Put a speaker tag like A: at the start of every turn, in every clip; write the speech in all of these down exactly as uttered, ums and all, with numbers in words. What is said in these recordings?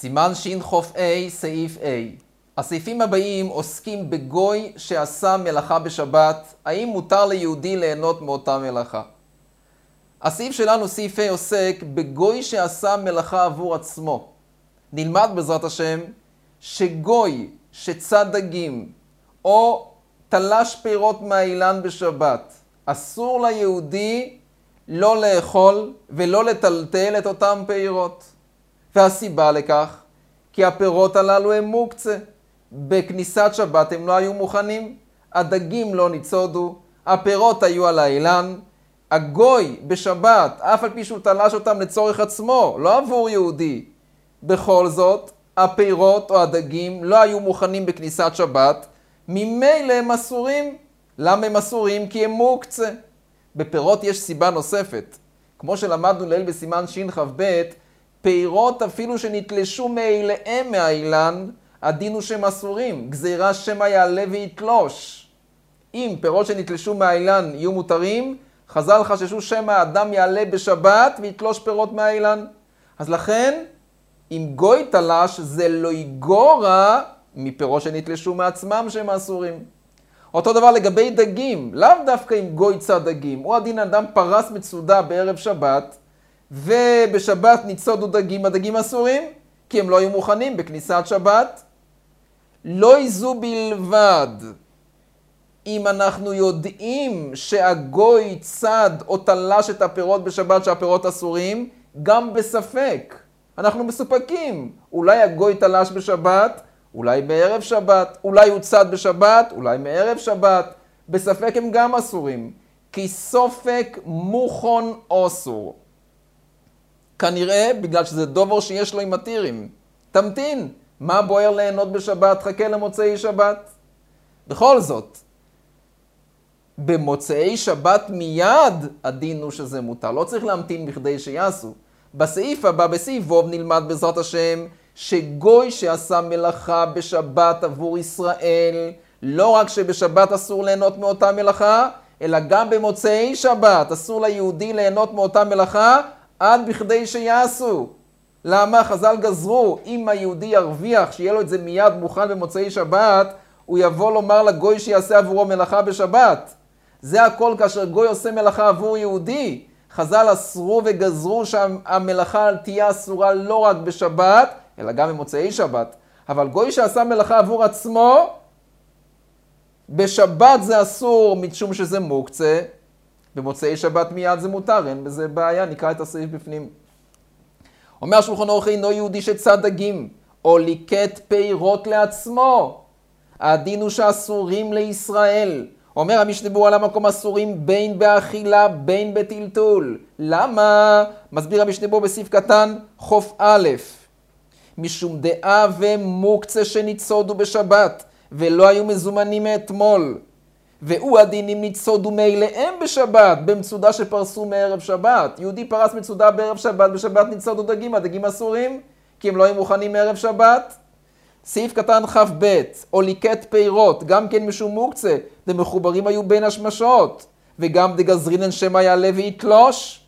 A: סימן שח"א סעיף A. הסעיפים הבאים עוסקים בגוי שעשה מלאכה בשבת. האם מותר ליהודי ליהנות מאותה מלאכה? הסעיף שלנו, סעיף A, עוסק בגוי שעשה מלאכה עבור עצמו. נלמד בעזרת השם שגוי שצד דגים או תלש פירות מהאילן בשבת, אסור ליהודי לא לאכול ולא לטלטל את אותם פירות. והסיבה לכך, כי הפירות הללו הם מוקצה. בכניסת שבת הם לא היו מוכנים, הדגים לא ניצודו, הפירות היו על האילן. הגוי בשבת, אף על פי שהוא תלש אותם לצורך עצמו, לא עבור יהודי, בכל זאת, הפירות או הדגים לא היו מוכנים בכניסת שבת, ממילא הם אסורים. למה הם אסורים? כי הם מוקצה. בפירות יש סיבה נוספת. כמו שלמדנו לעיל בסימן שח"ב, פירות אפילו שנתלשו מאליהם מהאילן, הדין הוא שהם אסורים. גזירה שמא יעלה ויתלוש. אם פירות שנתלשו מהאילן יהיו מותרים, חז"ל חששו שמא האדם יעלה בשבת ויתלוש פירות מהאילן. אז לכן, אם גוי תלש, זה לא יגורע מפירות שנתלשו מעצמם שהם אסורים. אותו דבר לגבי דגים, לאו דווקא אם גוי צד דגים. הוא הדין אדם פרס מצודה בערב שבת, ובשבת ניצודו דגים, הדגים אסורים, כי הם לא היו מוכנים בכניסת שבת. לא יזו בלבד, אם אנחנו יודעים שהגוי צד או תלש את הפירות בשבת שהפירות אסורים, גם בספק. אנחנו מסופקים. אולי הגוי תלש בשבת, אולי בערב שבת, אולי הוא צד בשבת, אולי מערב שבת. בספק הם גם אסורים. כי סופק מוכון אסור. כנראה בגלל שזה דובר שיש לו עם מתירים. תמתין, מה בוער ליהנות בשבת? חכה למוצאי שבת. בכל זאת, במוצאי שבת מיד הדין הוא שזה מותר. לא צריך להמתין בכדי שיעשו. בסעיף הבא, בסעיף ווב, נלמד בעזרת השם שגוי שעשה מלאכה בשבת עבור ישראל, לא רק שבשבת אסור ליהנות מאותה מלאכה, אלא גם במוצאי שבת אסור ליהודי ליהנות מאותה מלאכה עד בכדי שיעשו. למה? חז"ל גזרו, אם היהודי ירוויח שיהיה לו את זה מיד מוכן במוצאי שבת, הוא יבוא לומר לגוי שיעשה עבורו מלאכה בשבת. זה הכל כאשר גוי עושה מלאכה עבור יהודי. חז"ל אסרו וגזרו שהמלאכה תהיה אסורה לא רק בשבת, אלא גם במוצאי שבת. אבל גוי שעשה מלאכה עבור עצמו, בשבת זה אסור משום שזה מוקצה, במוצאי שבת מיד זה מותר, אין בזה בעיה, נקרא את הסעיף בפנים. אומר שולחן ערוך, אינו יהודי שצד דגים, או ליקט פירות לעצמו. הדין הוא שאסורים לישראל. אומר המשנה ברורה על המקום אסורים בין באכילה בין בטלטול. למה? מסביר המשנה ברורה בסעיף קטן חוף א', משום דעה ומוקצה שניצודו בשבת ולא היו מזומנים מאתמול, והוא הדינים ניצודו מאליהם בשבת במצודה שפרסו מערב שבת. יהודי פרס מצודה בערב שבת, בשבת ניצודו דגים, הדגים אסורים כי הם לא היו מוכנים מערב שבת. סעיף קטן כ"ב, או ליקט פירות, גם כן משום מוקצה, דמחוברים היו בין השמשות, וגם דגזרינן שמא יעלה ויתלוש.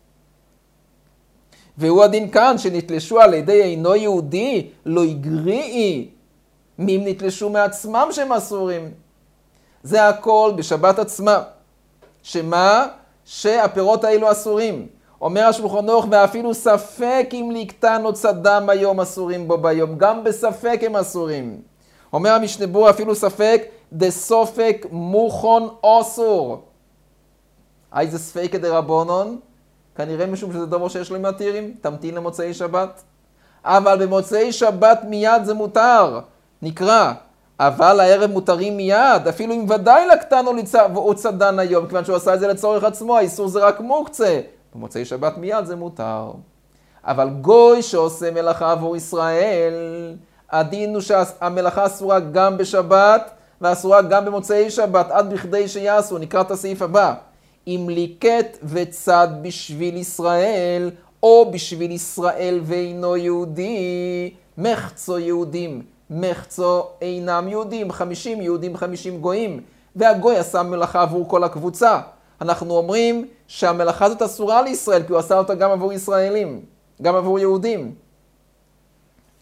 A: והוא הדין כאן, שנתלשו על ידי אינו יהודי, לא יגריעי, מי נתלשו מעצמם שהם אסורים. זה הכל בשבת עצמה. שמה? שהפירות האלו אסורים. אומר השולחן ערוך, ואפילו ספק אם ליקטן או צדם היום אסורים בו ביום. גם בספק הם אסורים. אומר המשנה ברורה, אפילו ספק, דסופק מוכון אסור. איזה ספק דרבנן? כנראה משום שזה דבר שיש לו עם מתירים. תמתין למוצאי שבת. אבל במוצאי שבת מיד זה מותר. נקרא, אבל הערב מותרים מיד, אפילו אם ודאי לקטן או צדן היום, כיוון שהוא עשה את זה לצורך עצמו, האיסור זה רק מוקצה. במוצאי שבת מיד זה מותר. אבל גוי שעושה מלאכה עבור ישראל, הדין הוא שהמלאכה אסורה גם בשבת, ואסורה גם במוצאי שבת, עד בכדי שיעשו. נקרא את הסעיף הבא. אם ליקט וצד בשביל ישראל, או בשביל ישראל ואינו יהודי, מחצו יהודים, מחצו אינם יהודים, חמישים יהודים, חמישים גויים, והגוי עשה מלאכה עבור כל הקבוצה. אנחנו אומרים שהמלאכה הזאת אסורה לישראל, כי הוא עשה אותה גם עבור ישראלים, גם עבור יהודים.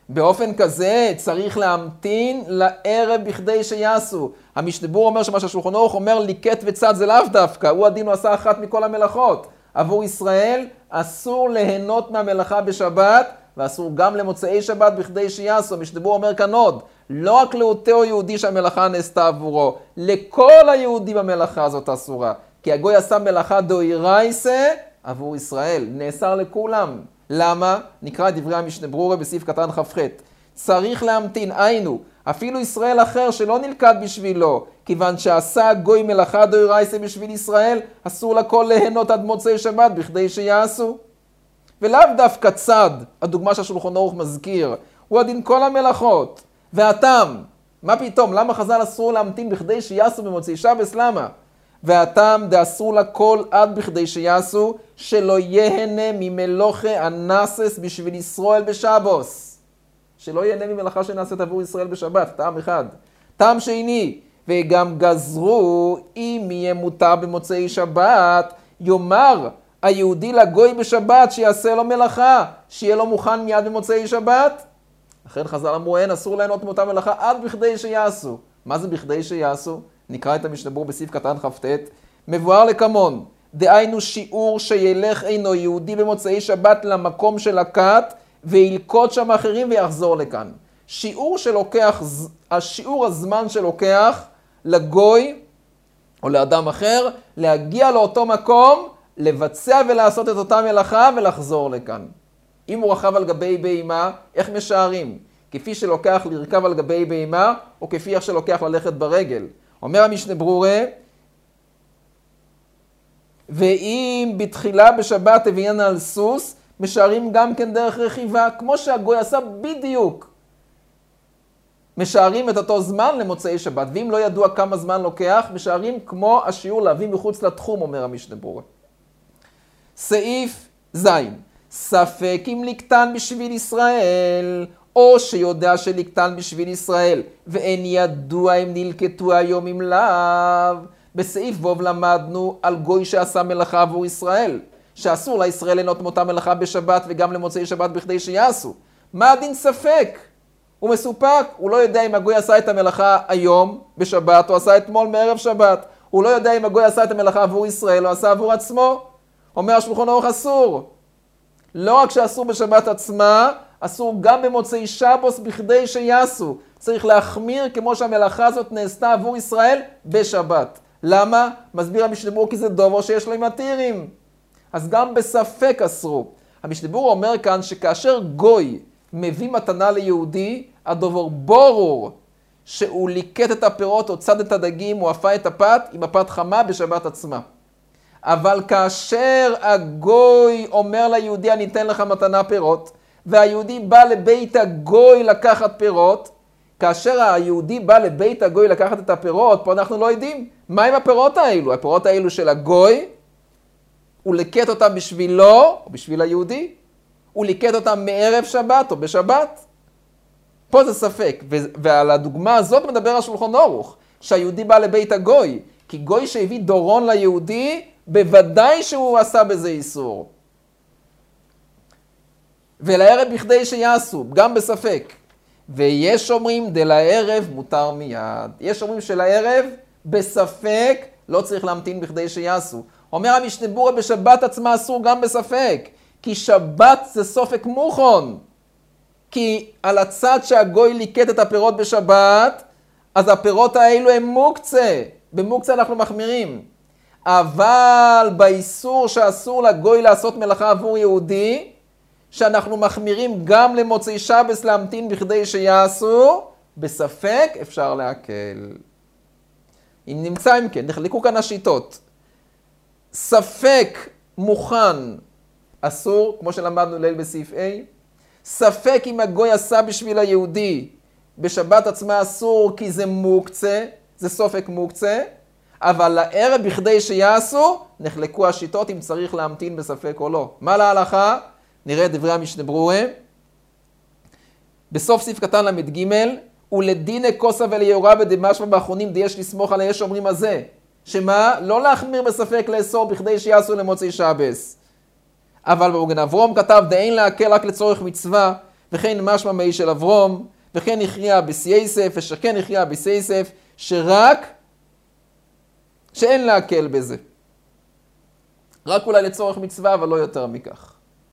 A: באופן כזה צריך להמתין לערב בכדי שיעשו. המשנה אומר שמה שהשולחן ערוך אומר ליקט וצד זה לאו דווקא, הוא הדין הוא עשה אחת מכל המלאכות. עבור ישראל אסור ליהנות מהמלאכה בשבת, ואסור גם למוצאי שבת בכדי שיעשו. המשנה אומר כאן עוד, לא רק לאותו יהודי שהמלאכה נעשתה עבורו, לכל היהודים המלאכה הזאת אסורה. כי הגוי עשה מלאכה דאורייתא עבור ישראל, נאסר לכולם. למה? נקרא את דברי המשנה ברורה בסעיף קטן כ"ח. צריך להמתין, היינו, אפילו ישראל אחר שלא נלכד בשבילו, כיוון שעשה הגוי מלאכה דאורייתא בשביל ישראל, אסור לכל ליהנות עד מוצאי שבת בכדי שיעשו. ולאו דווקא צד, הדוגמה שהשולחן ערוך מזכיר, הוא הדין כל המלאכות. והטעם, מה פתאום? למה חז"ל אסור להמתין בכדי שיעשו במוצאי שבת? למה? והטעם דאסור לכל עד בכדי שיעשו, שלא יהנה ממלוכה הנסס בשביל ישראל בשבוס. שלא יהנה ממלאכה שנעשית עבור ישראל בשבת, טעם אחד. טעם שני, וגם גזרו, אם יהיה מותר במוצאי שבת, יאמר היהודי לגוי בשבת שיעשה לו מלאכה, שיהיה לו מוכן מיד במוצאי שבת. לכן חז"ל אמרו, אין, אסור ליהנות מאותה מלאכה עד בכדי שיעשו. מה זה בכדי שיעשו? נקרא את המשנה ברורה בסעיף קטן כ"ט. מבואר לכמון, דהיינו שיעור שילך אינו יהודי במוצאי שבת למקום של הכת, וילקוט שם אחרים ויחזור לכאן. שיעור שלוקח, השיעור הזמן שלוקח לגוי או לאדם אחר, להגיע לאותו מקום, לבצע ולעשות את אותה מלאכה ולחזור לכאן. אם הוא רכב על גבי בהמה, איך משערים? כפי שלוקח לרכב על גבי בהמה, או כפי איך שלוקח ללכת ברגל. אומר המשנה ברורה, ואם בתחילה בשבת הביאן על סוס, משערים גם כן דרך רכיבה, כמו שהגוי עשה בדיוק. משערים את אותו זמן למוצאי שבת, ואם לא ידוע כמה זמן לוקח, משערים כמו השיעור להביא מחוץ לתחום, אומר המשנה ברורה. סעיף זין, ספק אם לקטן בשביל ישראל, או שיודע שלקטן בשביל ישראל, ואין ידוע אם נלקטו היום אם לאו. בסעיף ווב למדנו על גוי שעשה מלאכה עבור ישראל, שאסור לישראל ליהנות מאותה מלאכה בשבת וגם למוצאי שבת בכדי שיעשו. מה הדין ספק? הוא מסופק, הוא לא יודע אם הגוי עשה את המלאכה היום בשבת או עשה אתמול מערב שבת. הוא לא יודע אם הגוי עשה את המלאכה עבור ישראל או עשה עבור עצמו. אומר השולחן ערוך אסור. לא רק שאסור בשבת עצמה, אסור גם במוצאי שבוס בכדי שיעשו. צריך להחמיר כמו שהמלאכה הזאת נעשתה עבור ישראל בשבת. למה? מסביר המשנה ברורה כי זה דובר שיש לו עם מתירים. אז גם בספק אסרו. המשנה ברורה אומר כאן שכאשר גוי מביא מתנה ליהודי, הדובר ברור שהוא ליקט את הפירות או צד את הדגים או אפה את הפת עם הפת חמה בשבת עצמה. אבל כאשר הגוי אומר ליהודי אני אתן לך מתנה פירות, והיהודי בא לבית הגוי לקחת פירות, כאשר היהודי בא לבית הגוי לקחת את הפירות, פה אנחנו לא יודעים מה עם הפירות האלו. הפירות האלו של הגוי, הוא ליקט אותם בשבילו או בשביל היהודי, הוא ליקט אותם מערב שבת או בשבת. פה זה ספק, ועל הדוגמה הזאת מדבר השולחן ערוך, שהיהודי בא לבית הגוי, כי גוי שהביא דורון ליהודי, בוודאי שהוא עשה בזה איסור. ולערב בכדי שיעשו, גם בספק. ויש אומרים דלערב מותר מיד. יש אומרים שלערב בספק לא צריך להמתין בכדי שיעשו. אומר המשנה ברורה בשבת עצמה אסור גם בספק, כי שבת זה סופק מוכן. כי על הצד שהגוי ליקט את הפירות בשבת, אז הפירות האלו הם מוקצה. במוקצה אנחנו מחמירים. אבל באיסור שאסור לגוי לעשות מלאכה עבור יהודי, שאנחנו מחמירים גם למוצאי שבס להמתין בכדי שיעשו, בספק אפשר להקל. אם נמצא אם כן, נחלקו כאן השיטות. ספק מוכן אסור, כמו שלמדנו ליל בסעיף A. ספק אם הגוי עשה בשביל היהודי, בשבת עצמה אסור כי זה מוקצה, זה סופק מוקצה. אבל לערב בכדי שיעשו, נחלקו השיטות אם צריך להמתין בספק או לא. מה להלכה? נראה את דברי המשנה ברורה. בסוף סעיף קטן למד ג' ולדיני כוסה וליורה בדמשמע באחרונים דיש לסמוך על היש אומרים הזה. שמה? לא להחמיר בספק לאסור בכדי שיעשו למוצאי שבס. אבל במגן אברום כתב דאין להקל רק לצורך מצווה, וכן משמע מאי של אברום, וכן הכריע בסייסף, ושכן הכריע בסייסף, שרק, שאין להקל בזה. רק אולי לצורך מצווה, אבל לא יותר מכך.